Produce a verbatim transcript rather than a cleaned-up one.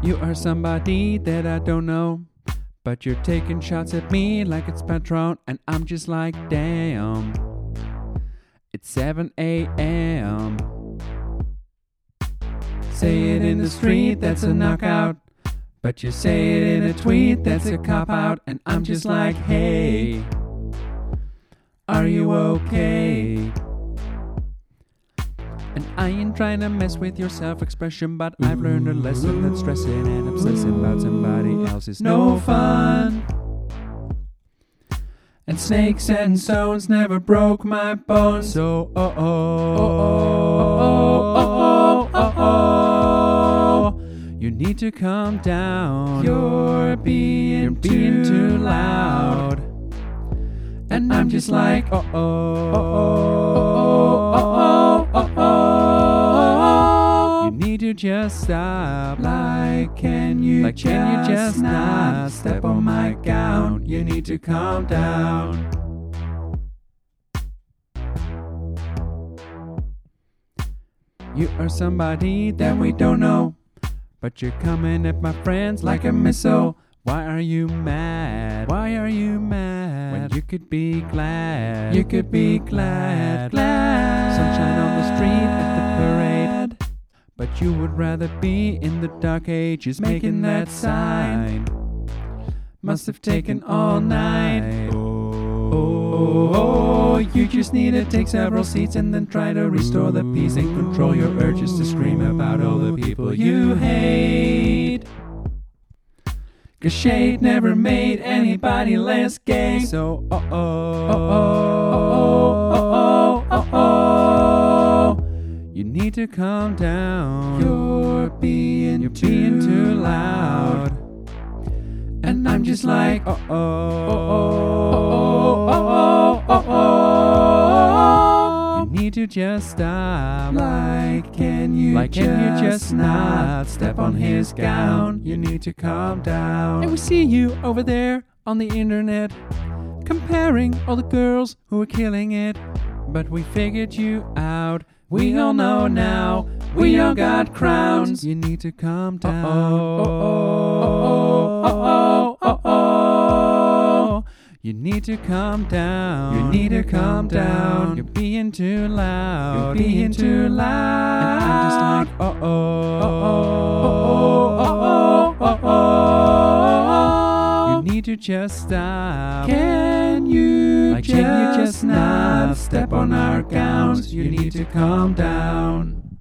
You are somebody that I don't know, but you're taking shots at me like it's Patron, and I'm just like, damn. It's seven a.m. Say it in the street, that's a knockout. But you say it in a tweet, that's a cop-out. And I'm just like, hey, are you okay? And I ain't trying to mess with your self-expression, but I've learned a lesson that stressing and obsessing about somebody else is no fun. And snakes and stones never broke my bones. So, oh, oh, oh, oh, oh, oh, oh, you need to calm down. You're being, You're being too, too loud. And I'm just like, oh, oh, oh, oh, oh, oh, oh, oh. You need to just stop. Like, can you, like, just, can you just not step on my gown? You need to calm down. You are somebody that we don't know, but you're coming at my friends like a missile. Why are you mad? Why are you mad? When you could be glad. You could be glad, glad. Sunshine on the street at the parade. But you would rather be in the dark ages making that sign. Must have taken all night. Oh, oh, oh, you just need to take several seats and then try to restore the peace and control your urges to scream about all the people you hate. 'Cause shade never made anybody less gay. So, oh, oh, oh, oh, oh, oh, oh, oh, you need to calm down. You're being, You're too, being too loud. And I'm just like, oh, oh, oh, oh, oh, oh, oh, oh. You need to just stop. Like, can you, like, can you just not step on his gown? You need to calm down. And we see you over there on the internet, comparing all the girls who are killing it. But we figured you out. We all know now. We all got crowns. You need to calm down. Oh, oh, oh, oh, oh, oh, oh. You need to calm down. You need to calm down. You're being too loud. You're being too loud. And I'm just like, oh, oh, oh, oh, oh, oh, oh, oh. You need to just stop. Can you, like, just, can you just not step on our gowns? You need to calm down.